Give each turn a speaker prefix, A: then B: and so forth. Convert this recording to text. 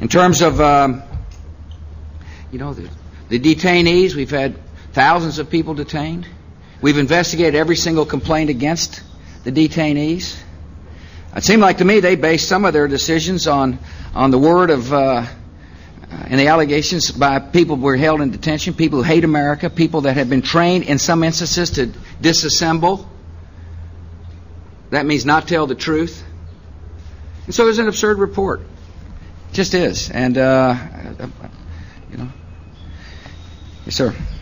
A: In terms of, the detainees, we've had thousands of people detained. We've investigated every single complaint against the detainees. It seemed like to me they based some of their decisions on the word of and the allegations by people who were held in detention, people who hate America, people that have been trained in some instances to disassemble. That means not tell the truth. And so it's an absurd report. It just is. And, Yes, sir.